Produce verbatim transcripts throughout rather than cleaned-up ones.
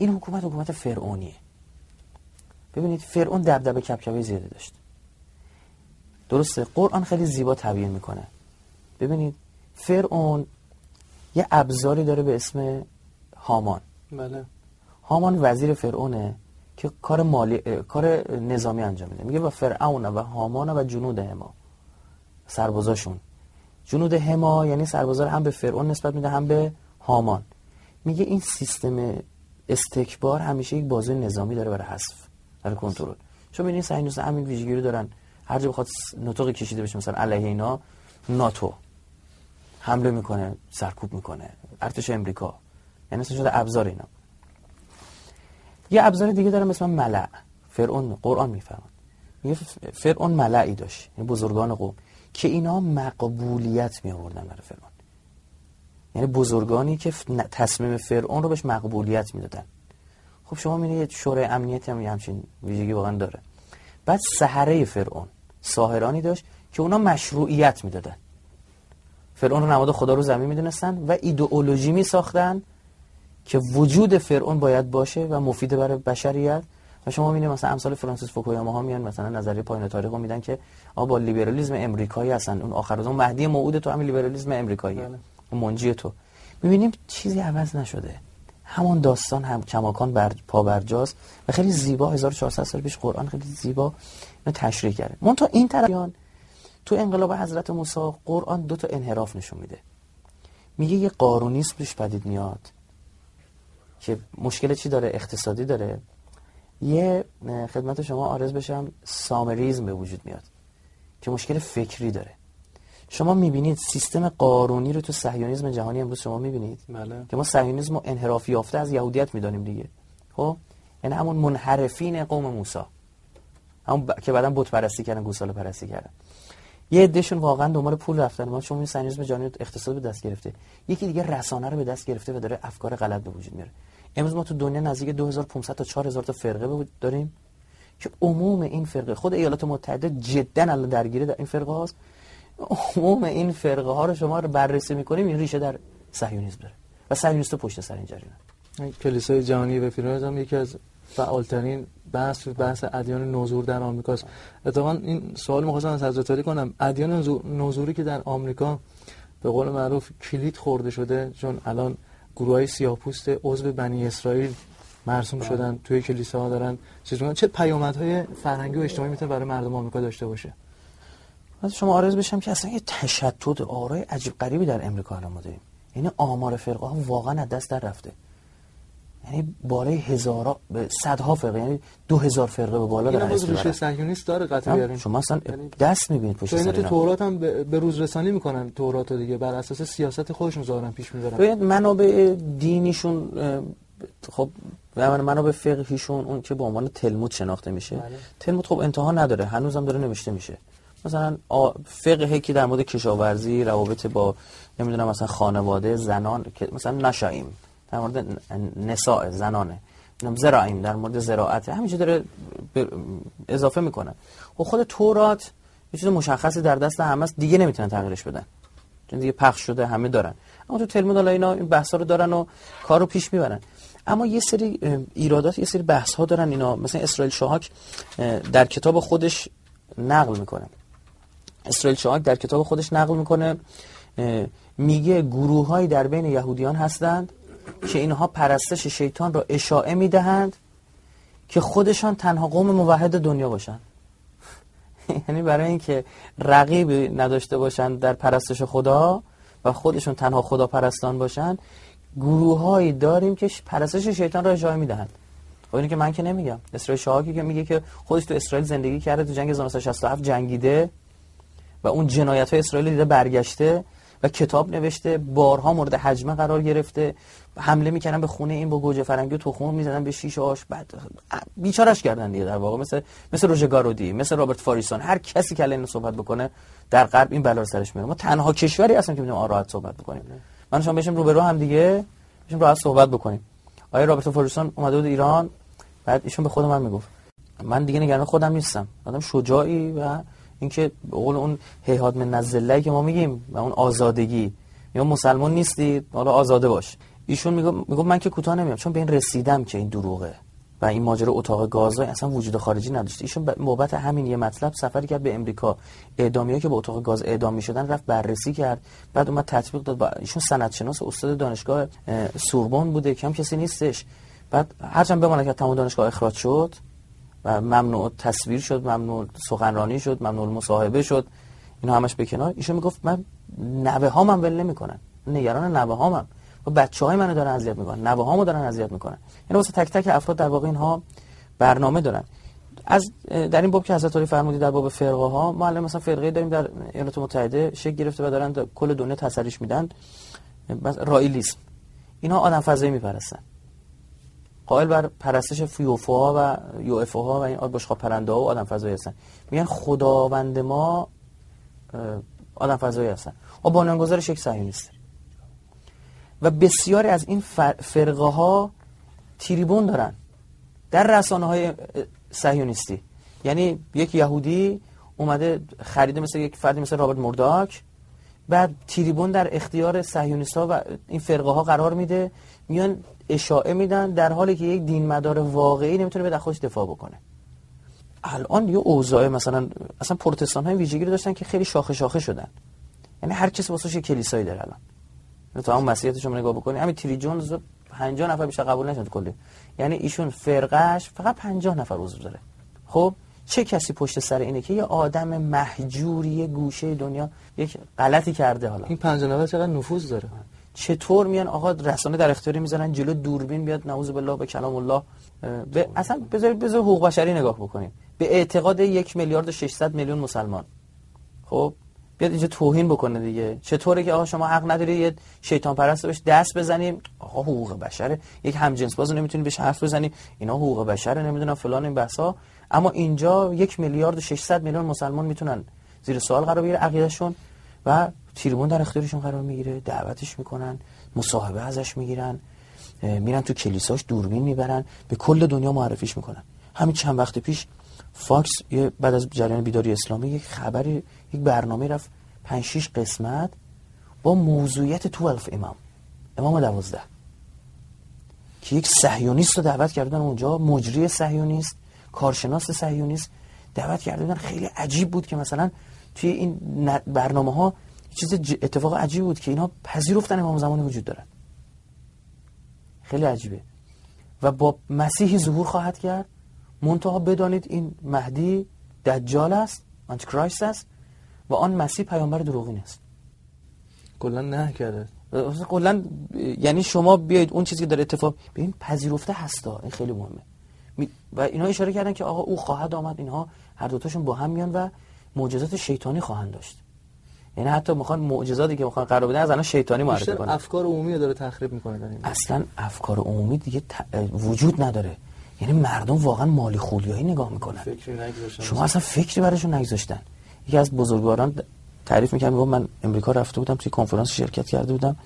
این حکومت حکومت فرعونیه. ببینید فرعون دبدبه کبکبه زیاده داشت. درسته؟ قرآن خیلی زیبا تبیین میکنه. ببینید فرعون یه ابزاری داره به اسم هامان. بله. هامان وزیر فرعونه که کار مالی کار نظامی انجام میده. میگه با فرعون و هامان و جنود هما، سربازاشون. جنود هما یعنی سربازا هم به فرعون نسبت میده هم به هامان. میگه این سیستم استکبار همیشه یک بازوی نظامی داره برای حذف، برای کنترل. چون ببینید صهیونیست‌ها همین ویژگی رو دارن، هر جا بخواد نطق کشیده بشه مثلا علیه اینا، ناتو حمله میکنه، سرکوب میکنه، ارتش امریکا، یعنی اصلا شده ابزار اینا. یه ابزار دیگه داره مثلا ملأ. فرعون قرآن میفرماد میگه فرعون ملأی داشت، یعنی بزرگان قوم که اینا مقبولیت می آوردن برای فرعون، یعنی بزرگانی که تصمیم فرعون رو بهش مقبولیت میدادن. خب شما میبینید شورای امنیتی هم همچین ویژگی واقعا داره. بعد سحره فرعون ساحرانی داشت که اونا مشروعیت میدادن. فرعون رو نماد خدا رو زمین میدونستن و ایدئولوژی می ساختن که وجود فرعون باید باشه و مفید برای بشریت. و شما میبینید مثلا امثال فرانسیس فوکویاما ها میان مثلا نظریه پایان تاریخ رو میدن که آ با لیبرالیسم امریکایی هستن، اون آخر روز اون مهدی موعود تو همین لیبرالیسم امریکاییه، اون منجی تو. میبینیم چیزی عوض نشده، همون داستان هم کماکان بر پا برجاست و خیلی زیبا هزار و چهارصد سال پیش قرآن خیلی زیبا اینو تشریح کرده. من تا این طرفیان تو انقلاب حضرت موسی قرآن دو تا انحراف نشون میده. میگه یه قارونیسم پیش پدید میاد که مشکل چی داره؟ اقتصادی داره. یه خدمت شما عرض بشم سامریزم به وجود میاد که مشکل فکری داره. شما میبینید سیستم قارونی رو تو صهیونیسم جهانی امروز شما میبینید بله. که ما صهیونیسم رو انحراف یافته از یهودیت میدانیم دیگه. خب یعنی همون منحرفین قوم موسی، همون ب... که بعداً بت پرستی کردن، گوساله پرستی کردن. یه عدهشون واقعا دنبال پول رفتن. ما شما این صهیونیسم جهانی اقتصاد به دست گرفته، یکی دیگه رسانه رو به دست گرفته و داره افکار غلط به وجود میاره. امروز ما تو دنیا نزدیک دو هزار و پانصد تا چهار هزار تا فرقه داریم که عموم این فرقه، خود ایالات متحده جدا الان درگیره در این فرقه هاست. عموم این فرقه ها رو شما رو بررسی میکنیم این ریشه در صهیونیسم داره و صهیونیست‌ها پشت سر این جریان. کلیسای جهانی و فیلمز هم یکی از فعالترین بحث بحث ادیان نوظهور در آمریکاست. اتفاقا این سوال می‌خواستم از حضرت علی کنم، ادیان نوظهوری که در آمریکا به قول معروف کلید خورده شده، چون الان گروه‌های سیاه‌پوست عضو بنی اسرائیل مرسوم بله. شدن توی کلیساها دارن چیز می‌کنن، چه پیامدهای فرهنگی و اجتماعی میتونه برای مردم آمریکا داشته باشه؟ از شما عرض بشم که اصلا یه تشتت آرای عجیب غریبی در امریکا الان ما داریم. یعنی آمار فرقه ها واقعا از دست در رفته، یعنی بالای هزارها به صدها فرقه، یعنی دو هزار فرقه به بالا داره. این ریشه صهیونیست داره قطعا بیارین. شما اصلا دست می‌بینید پشت سر اینا. تو تورات هم به روز رسانی میکنن، تورات دیگه بر اساس سیاست خودشون ظاهرا پیش میبرن. ببین منابع دینیشون خب و منابع فقهیشون اون که به عنوان تلمود شناخته میشه. بله. تلمود خب انتها نداره، هنوزم داره نوشته میشه. مثلا فقهی که در مورد کشاورزی، روابط با نمیدونم مثلا خانواده، زنان، که مثلا نشایم در مورد نساء زنانه، زراعیم در مورد زراعت، همینجوری داره اضافه میکنن. و خود تورات یه چیز مشخصی در دست همه است، دیگه نمیتونن تغییرش بدن چون دیگه پخش شده، همه دارن. اما تو تلمود حالا اینا این بحثا رو دارن و کارو پیش میبرن. اما یه سری ایرادات، یه سری بحث ها دارن اینا. مثلا اسرائیل شاهاک در کتاب خودش نقل میکنه اسرائیل شاهاک در کتاب خودش نقل میکنه میگه گروه‌هایی در بین یهودیان هستند که اینها پرستش شیطان را اشاعه میدهند که خودشان تنها قوم موحد دنیا باشن. یعنی برای اینکه رقیبی نداشته باشن در پرستش خدا و خودشون تنها خدا پرستان باشن، گروه‌هایی داریم که پرستش شیطان را اشاعه میدهند. خب اینو که من که نمیگم، اسرائیل شاهاکی که میگه که خودش تو اسرائیل زندگی کرده، تو جنگ هزار و نهصد و شصت و هفت جنگیده و اون جنایت‌های اسرائیل دیده، برگشته و کتاب نوشته، بارها مورد هجمه قرار گرفته، حمله میکردن به خونه این با گوجه فرنگی و تخم میزدن به شیشه آش، بعد بیچارهش کردن دیگه. در واقع مثل مثل روژه گارودی، مثل رابرت فاریسون، هر کسی که علیه صحبت بکنه در غرب این بلا سرش میاره. ما تنها کشوری هستیم که میتونیم راحت صحبت بکنیم. من شما بشیم روبرو هم دیگه بشیم راحت صحبت بکنیم. آیا رابرت فاریسون اومده بود ایران، بعد ایشون به خود من میگفت من دیگه نگران خودم نیستم، آدم شجاعی و اینکه به قول اون هیهات من الذله‌ای که ما میگیم و اون آزادگی، یا مسلمان نیستی حالا آزاده باش، ایشون میگه میگه من که کوتاه نمیام، چون به این رسیدم که این دروغه و این ماجرا اتاق گازای اصلا وجود خارجی نداشت. ایشون بابت همین یه مطلب سفری کرد به امریکا، اعدامیایی که به اتاق گاز اعدام میشدن رفت بررسی کرد، بعد اومد تطبیق داد. با ایشون سندشناس استاد دانشگاه سوربن بوده، کم کسی نیستش. بعد هرچند بمونه که تمام دانشگاه اخراج شد و ممنوع تصویر شد، ممنوع سخنرانی شد، ممنوع مصاحبه شد، اینا همش به کنار. ایشون میگفت من نوه هامم ول نمیکنن، نگران نوه هامم و بچهای منو دارن اذیت میکنن، نوه هامو دارن اذیت میکنن. یعنی واسه تک تک افراد در واقع اینها برنامه دارن. از در این باب که حضرت علی فرمودی در باب فرقه ها، ما الان مثلا فرقه داریم در ایالات متحده شکل گرفته و دارن در کل دنیا تسریش میدن، رائیلیسم. اینها آدم فضایی میپرستن، قائل بر پرستش فیوفوها و یوفوها و این بشقاب پرنده ها و آدم فضایی هستن. میگن خداوند ما آدم فضایی هستن و بنیانگذارش یک صهیونیسته. و بسیاری از این فرقه ها تریبون دارن در رسانه های صهیونیستی. یعنی یک یهودی اومده خریده مثل یک فردی مثل رابرت مورداک، بعد تریبون در اختیار صهیونیست‌ها و این فرقه ها قرار میده، میان اشاعه میدن در حالی که یک دین مدار واقعی نمیتونه به خودش دفاع بکنه. الان یه اوضاع مثلا اصلا پروتستان های ویژگی رو داشتن که خیلی شاخه شاخه شدن، یعنی هر کسی واسه کلیسایی داره. الان تو هم مسیحیتش رو نگاه بکنی، همین تری جونز پنجاه نفر بیشتر قبول نشد کلی، یعنی ایشون فرقهش فقط پنجاه نفر عضو داره. خب چه کسی پشت سر اینه که یه آدم مهجوری گوشه دنیا یک غلطی کرده؟ حالا این پنجاه نفر چقدر نفوذ داره؟ چطور میان آقا رسانه در اختیاری میذارن، جلو دوربین بیاد نعوذ بالله به کلام الله به اصلا بذار بذار حقوق بشری نگاه بکنیم، به اعتقاد یک میلیارد و ششصد میلیون مسلمان، خب بیاد اینجا توهین بکنه دیگه. چطوره که آقا شما حق نداری یه شیطان پرست بهش دست بزنیم؟ آقا حقوق بشره، یک همجنس بازو نمیتونی بهش حرف بزنی، اینا حقوق بشره، نمیدونم فلان این بحثا. اما اینجا یک میلیارد و ششصد میلیون مسلمان میتونن زیر سوال قرار بگیره عقیدهشون و تریبون در اختیارشون قرار میگیره، دعوتش میکنن، مصاحبه ازش میگیرن، میرن تو کلیساش دوربین میبرن، به کل دنیا معرفیش میکنن. همین چند وقت پیش فاکس یه بعد از جریان بیداری اسلامی یک خبری، یک برنامه رفت پنج شش قسمت با موضوعیت دوازده امام، امام دوازده، که یک صهیونیست رو دعوت کردن اونجا، مجری صهیونیست، کارشناس صهیونیست دعوت کردن. خیلی عجیب بود که مثلا توی این برنامه‌ها چیز اتفاق عجیب بود که اینا پذیرفتن امام زمانی وجود دارد. خیلی عجیبه. و با مسیحی ظهور خواهد کرد، منتها بدانید این مهدی دجال است، آنتی کرایست است و آن مسیح پیامبر دروغین است. کلا نه کرده. کلا یعنی شما بیایید اون چیزی که داره اتفاق ببین پذیرفته هستا، این خیلی مهمه. و اینا اشاره کردن که آقا او خواهد آمد، اینها هر دو تاشون با هم میان و معجزات شیطانی خواهند داشت. یعنی حتی میخوان معجزاتی که میخوان قرار بدن از الان شیطانی معرفی کنن. افکار عمومی رو داره تخریب میکنه. اصلا افکار عمومی دیگه ت... وجود نداره. یعنی مردم واقعا مالی خولیایی نگاه میکنن. شما اصلا فکری براشون نگذاشتن. یکی از بزرگواران تعریف میکنم، میگم من امریکا رفته بودم، توی کنفرانس شرکت کرده بودم،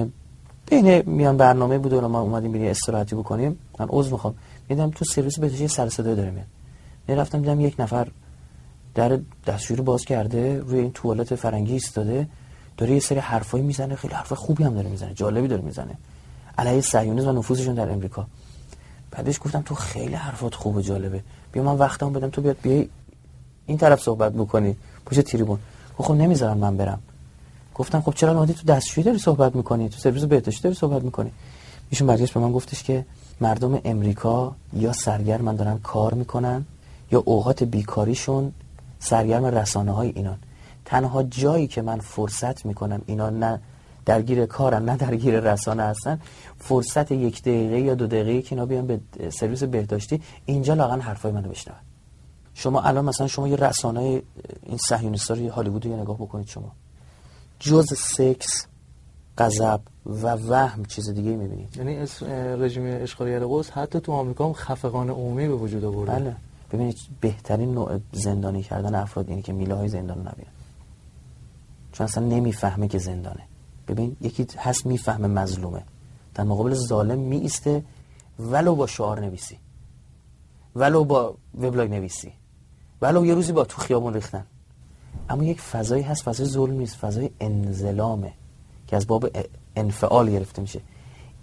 بین میان برنامه بود و ما اومدیم بریم استراحتی بکنیم، من عذر میخوام، میدم تو سرویس بهداشتی سر صدا داره میاد. من رفتم دیدم یک نفر در دستشویی باز کرده، روی این توالت فرنگی ایستاده، داره یه سری حرفایی میزنه، خیلی حرف خوبی هم داره میزنه، جالبی داره میزنه علیه صهیونیسم و نفوذشون در امریکا. بعدش گفتم تو خیلی حرفات خوب و جالبه، بیا من وقتمو بدم تو بیاد بیای این طرف صحبت بکنی پشت تریبون. خب نمیذارن من برم. گفتم خب چرا اومدی تو دستشویی داری صحبت میکنی، تو سرویس بهداشتی داری صحبت میکنی؟ ایشون برگشت به من گفتش که مردم امریکا یا سرگرم دارن کار میکنن یا اوقات بیکاریشون سرگرم رسانه‌های اینان. تنها جایی که من فرصت میکنم اینا نه درگیر کارن نه درگیر رسانه هستن، فرصت یک دقیقه یا دو دقیقه که اینا بیان به سرویس بهداشتی، اینجا لاغن حرفای منو بشنون. شما الان مثلا شما یه رسانه این صهیونیست‌ها رو هالیوود رو نگاه بکنید، شما جز سکس، غضب و وهم چیز دیگه می‌بینید. یعنی رژیم اشغالگر قدس حتی تو آمریکا هم خفقان عمومی به وجود آورده. بله. ببینید بهترین نوع زندانی کردن افراد اینه که میله‌های زندان نبینن، چون اصلا نمیفهمه که زندانه. ببین یکی هست میفهمه مظلومه، در مقابل ظالم می ایسته، ولو با شعار نویسی، ولو با وبلاگ نویسی، ولو یه روزی با تو خیابون ریختن. اما یک فضایی هست، فضای ظلم نیست، فضای انظلامه که از باب انفعال گرفته میشه.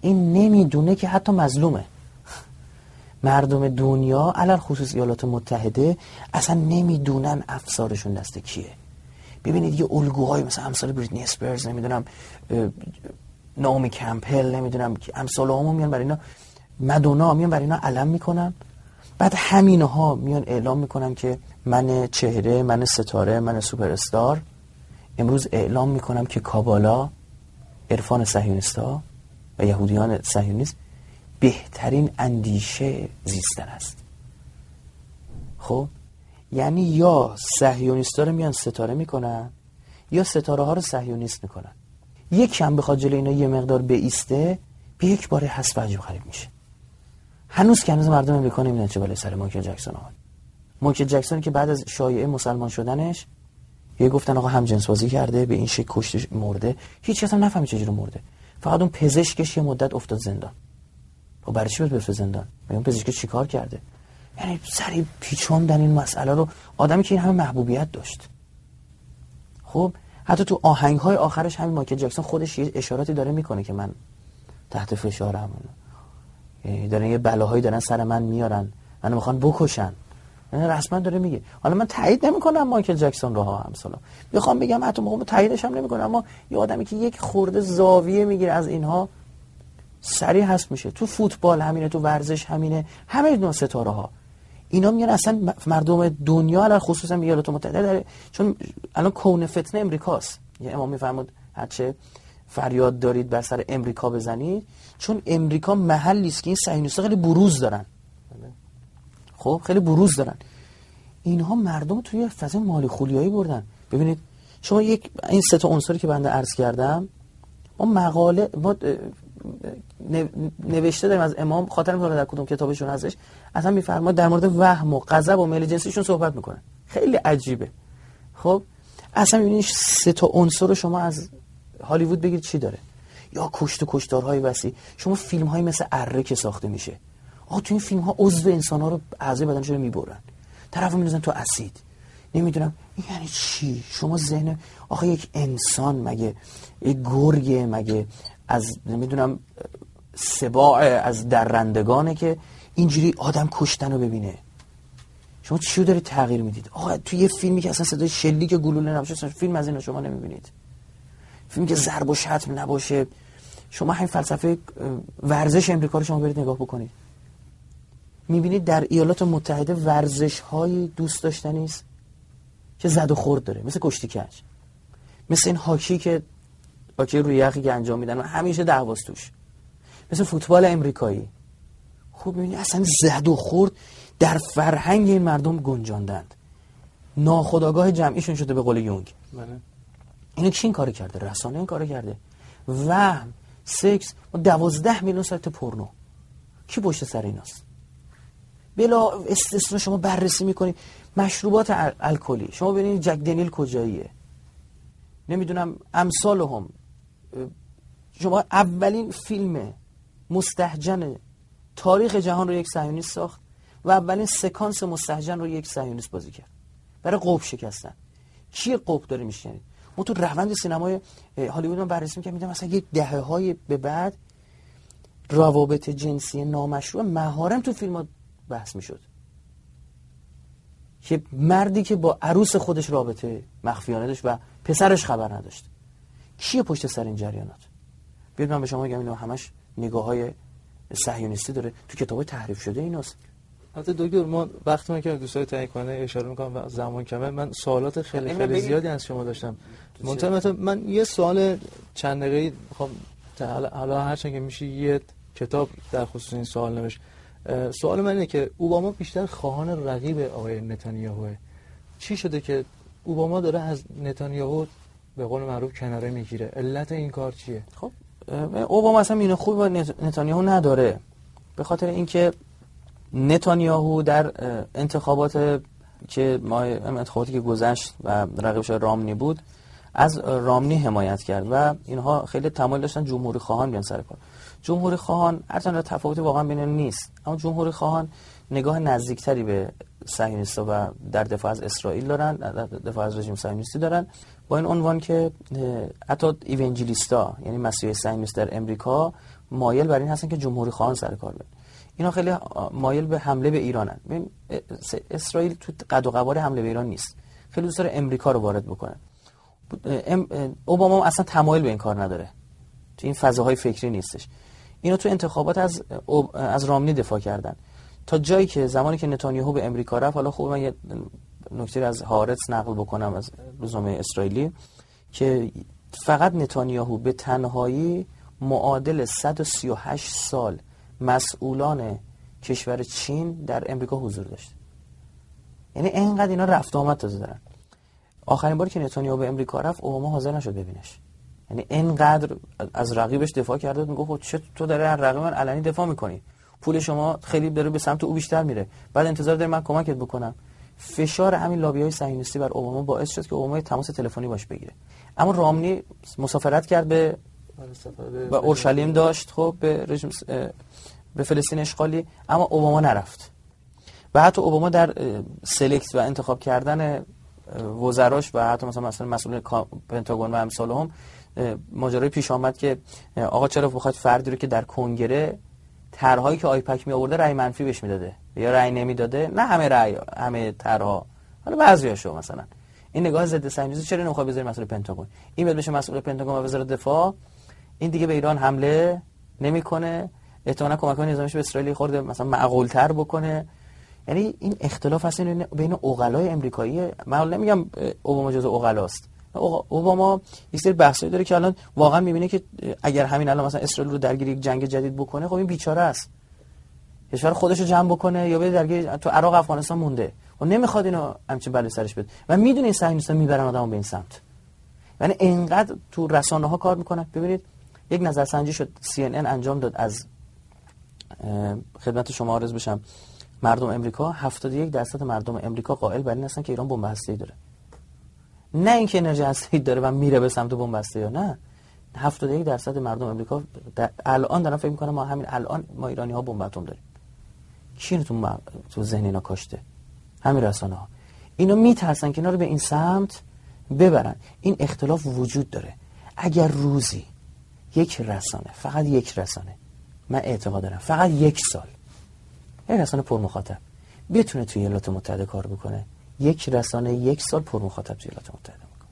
این نمیدونه که حتی مظلومه. مردم دنیا علل خصوص ایالات متحده اصلا نمیدونن افسارشون دست کیه. ببینید یه الگوهای مثلا امثال بریتنی اسپرز، نمیدونم ناومی کمپل، نمیدونم امثال همون میان برای اینا، مدونا میان برای اینا علم میکنن، بعد همینها میان اعلام میکنن که من چهره، من ستاره، من سوپر استار. امروز اعلام میکنم که کابالا، عرفان صهیونیست‌ها و یهودیان صهیونیست بهترین اندیشه زیستن است. خب یعنی یا صهیونیست‌ها رو میان ستاره میکنن یا ستاره ها رو صهیونیست میکنن. یک کم بخواد جلوی اینا یه مقدار بایسته، به یک بار حذف عجیب غریب میشه. هنوز که هنوز مردم امریکا نمیدونن چه بالای سر مایکل جکسون آمد. مایکل جکسون که بعد از شایعه مسلمان شدنش یه گفتن آقا هم جنس بازی کرده، به این شکل کشته مرده، هیچ کس هم نفهمید چجوری مرده. فقط اون پزشکش یه مدت افتاد زندان. و برای چی بود بفرست زندان؟ اون پزشک چیکار کرده؟ یعنی سری پیچوندن این مسئله رو، آدمی که این همه محبوبیت داشت. خب حتی تو آهنگ‌های آخرش همین مایکل جکسون خودش یه اشاراتی داره میکنه که من تحت فشارم، دارن یه بلاهایی دارن سر من میارن، منو میخوان بکشن. یعنی رسما داره میگه. حالا من تایید نمیکنم مایکل جکسون رو ها همسالا، میخوام بگم حتی موقع تاییدش هم نمیکنم، اما یه آدمی که یک خورده زاویه میگیره از اینها سریع هست میشه. تو فوتبال همینه، تو ورزش همینه، همه نوع ستاره ها اینا میگن اصلا مردم دنیا علاوه خصوصا ایالات متحده داره، چون الان کون فتنه امریکاست. یه امام میفرمود هرچه فریاد دارید بر سر امریکا بزنید، چون امریکا محلی است که این صهیونیست‌ها خیلی بروز دارن. خب خیلی بروز دارن. اینها مردم توی فضای مالی خولیایی بردن. ببینید شما یک این سه تا عنصری که بنده عرض کردم، ما مقاله ما نوشته داریم از امام، خاطر نمی‌کنه در کدوم کتابشون هستش، اصلا میفرماد در مورد وهم و غضب و میل جنسیشون صحبت میکنن. خیلی عجیبه. خب اصلا میبینید سه تا عنصر رو شما از هالیوود بگید چی داره، یا کشت و کشتارهای وسیع. شما فیلم‌های مثل اره که ساخته میشه، آقا تو این فیلم‌ها عضو انسان‌ها رو، اعضای بدنش رو میبرن، طرفو می‌ریزن تو اسید. نمیدونم این یعنی چی؟ شما ذهن آخه یک انسان مگه یک گرگه، مگه از نمیدونم سباع از درندگانه که اینجوری آدم کشتن رو ببینه؟ شما چی رو دارید تغییر میدید؟ آقا تو یه فیلمی که اصلا صدای شلیک گلوله نباشه، فیلم از اینا شما نمیبینید. فیلمی که ضرب و شتم نباشه، شما همین فلسفه ورزش امریکا رو شما برید نگاه بکنید، میبینید در ایالات متحده ورزش های دوست داشتنی است که زد و خورد داره، مثل کشتی کج، مثل این هاکی که هاکی روی یخی که انجام میدن و همیشه دعواست توش، مثل فوتبال امریکایی. خوب میبینید اصلا زد و خورد در فرهنگ این مردم گنجاندند، ناخودآگاه جمعیشون شده به قول یونگ. بله. اینو کی این کارو کرده؟ رسانه این کارو کرده. وهم، سکس و دوازده میلیون سایت پورنو، کی پشت سر ایناست؟ بلا استثنا شما بررسی میکنید مشروبات الکلی، شما ببینید جک دنیل کجاییه، نمیدونم امثال هم. شما اولین فیلم مستهجن تاریخ جهان رو یک صهیونیست ساخت و اولین سکانس مستهجن رو یک صهیونیست بازی کرد برای قب شکستن. چیه قب داره میشکنید؟ ما تو روند سینمای هالیوود من بررسی میکنم، میدونم مثلا یک دهه های به بعد روابط جنسی نامشروع محارم تو فیلم ها بحث میشد، که مردی که با عروس خودش رابطه مخفیانه داشت و پسرش خبر نداشت. کیه پشت سر این جریانات؟ بیاد من به شما بگم اینو همش نگاه‌های صهیونیستی داره، تو کتابای تحریف شده ایناست. البته دکتر ما وقتی من که دوستای تعیین کنه اشاره میکنم و زمان کمه، من سوالات خیلی خیلی زیادی از شما داشتم. منتها من یه سوال چند دقیقه‌ای میخوام حالا هرچند که میشه یه کتاب در خصوص این سوال نوشت. سوال من اینه که اوباما بیشتر خواهان رقیب آقای نتانیاهوه. چی شده که اوباما داره از نتانیاهو به قول معروف کناره میگیره؟ علت این کار چیه؟ خب اوباما اصلا اینو خوب با نتانیاهو نداره، به خاطر اینکه نتانیاهو در انتخابات که ما انتخاباتی که گذشت و رقیبش رامنی بود از رامنی حمایت کرد و اینها خیلی تمایل داشتن جمهوری خواهان بیان سر کار. جمهوری خواهان هرچند تفاوتی واقعا بین نیست، اما جمهوری خواهان نگاه نزدیکتری به صهیونیست‌ها و در دفاع از اسرائیل دارن، در دفاع از رژیم صهیونیستی دارن، با این عنوان که حتی ایونجلیستا یعنی مسیحی صهیونیست در امریکا مایل بر این هستن که جمهوری خواهان سر کار بیان. اینا خیلی مایل به حمله به ایرانن. ببین اسرائیل تو قد و قوار حمله به ایران نیست، خیلی دوست داره امریکا رو وارد بکنه. اوباما اصلا تمایل به این کار نداره، تو این فضاهای فکری نیستش. اینا تو انتخابات از از رامنی دفاع کردن تا جایی که زمانی که نتانیاهو به امریکا رفت. حالا خوب من یه نکته از هارتس نقل بکنم از روزنامه اسرائیلی که فقط نتانیاهو به تنهایی معادل صد و سی و هشت سال مسئولان کشور چین در امریکا حضور داشت. یعنی اینقدر اینا رفت آمد تازه دارن. آخرین باری که نتانیاهو به امریکا رفت اوباما حاضر نشد ببینش. یعنی اینقدر از رقیبش دفاع کرده، میگه خب چه تو داره از رقیب من علنی دفاع میکنی؟ پول شما خیلی داره به سمت او بیشتر میره، بعد انتظار داری من کمکت بکنم. فشار همین لابی‌های صهیونیستی بر اوباما باعث شد که اوباما تماس تلفنی باش بگیره. اما رامنی مسافرت کرد به و اورشلیم داشت، خب به رژیم به فلسطین اشغالی، اما اوباما نرفت. و حتی اوباما در سلکت و انتخاب کردن وزراش و حتی مثلا مثلا مسئول پنتاگون و امثال هم ماجرای پیش آمد که آقا چرا بخواد فردی رو که در کنگره طرحهایی که آیپک می آورده رأی منفی بهش میداده یا رأی نمیداده، نه همه رأی همه طرحها، حالا بعضیاشو مثلا این نگاه ضد صهیونیستی چرا نمیخواد بذاره مسئول پنتاگون، این بشه مسئول پنتاگون و وزارت دفاع، این دیگه به ایران حمله نمیکنه، احتمالاً کمک‌های نظامیش به اسرائیل خورده مثلا معقول‌تر بکنه. یعنی این اختلاف هست بین عقلای امریکایی. من نمیگم اوباما جزو عقلاست، اوباما یه سری بحثایی داره که الان واقعا میبینه که اگر همین الان مثلا اسرائیل رو درگیر یک جنگ جدید بکنه، خب این بیچاره است، کشور خودش رو جمع بکنه یا بده درگیر تو عراق افغانستان مونده و نمیخواد اینو همچین بلای سرش بده و میدونه این صهیونیست‌ها میبرن آدمو به این سمت. یعنی اینقدر تو رسانه‌ها کار میکنن. ببینید یک نظرسنجی شد سی ان ان انجام داد، از خدمت شما عرض بشم، مردم امریکا هفتاد و یک درصد مردم امریکا قائل بر این هستن که ایران بمب هسته‌ای داره. نه اینکه انرژی هسته‌ای داره و میره به سمت بمب هسته‌ای، نه، هفتاد و یک درصد مردم امریکا در الان دارن فکر میکنن ما همین الان ما ایرانی‌ها بمب اتم داریم. کی تو ما... تو ذهن اینا کاشته؟ همین رسانه‌ها. اینا میترسن که اینا رو به این سمت ببرن. این اختلاف وجود داره. اگر روزی یک رسانه، فقط یک رسانه، من اعتقاد دارم فقط یک سال یک رسانه پر مخاطب بتونه توی ایالات متحده کار بکنه، یک رسانه یک سال پر مخاطب توی ایالات متحده میکنه،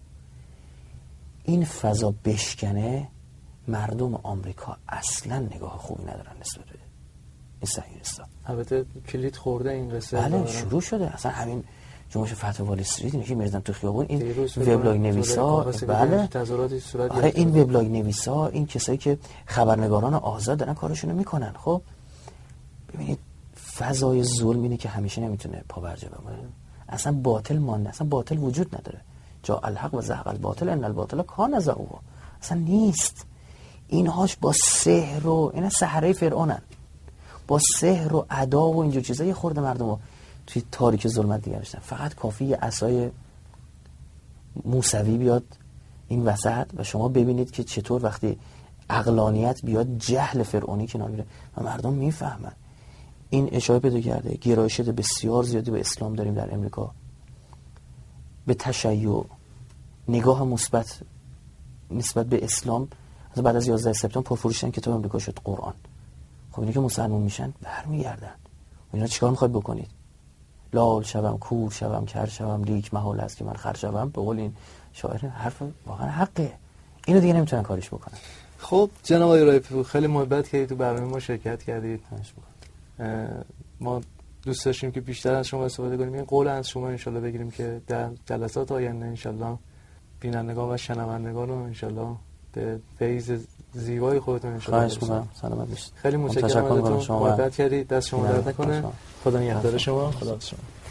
این فضا بشکنه، مردم آمریکا اصلا نگاه خوبی ندارن نسبت به این صهیونیست‌ها. البته کلید خورده این قصه. بله شروع شده اصلا همین جنبش فتح وال استریت، اینو که می‌ریزن تو خیابون، این وبلاگ نویسا، بله آره این وبلاگ نویسا، این کسایی که خبرنگاران آزاد دارن کارشونو میکنن. خب ببینید فضای ظلم اینه که همیشه نمیتونه پاورجا بمونه. اصلا باطل مانده، اصلا باطل وجود نداره. جا الحق و زهق الباطل ان الباطل کان زهوقا، اصلا نیست. اینهاش با سحر و اینا سحره فرعونن، با سحر و ادا و اینجور چیزا یه خورده مردمو توی تاریک ظلمت دیگه داشتن. فقط کافی یه عصای موسوی بیاد این وسط و شما ببینید که چطور وقتی عقلانیت بیاد جهل فرعونی کنار میره و مردم میفهمن. این اشاره پیدا کرده گرایشات بسیار زیادی به اسلام داریم در امریکا، به تشیع، نگاه مثبت نسبت به اسلام. از بعد از یازده سپتامبر پرفروشن کتاب امریکا شد قرآن. خب اینا که مسلمان میشن برمیگردن. اینا چیکار میخواد بکنید؟ لال شوم، کور شوم، کر شوم، لیک محال است که من خر شوم. به قول این شاعر حرف واقعا حقه. اینو دیگه نمیتونن کارش بکنن. خب جناب آقای رایفی خیلی محبت کردید تو برنامه ما شرکت کردید. ما دوست داشتیم که بیشتر از شما استفاده کنیم. این قول از شما انشالله بگیریم که در جلسات آینده انشالله بینندگان و شنوندگان رو انشالله به فیض زیبای خودتون انشالله خواهش می‌کنم. سلامت باشید. خیلی متشکرم ازتون. محبت کردید. دست شما درد نکنه. خدا نگهدار شما. خدا شما.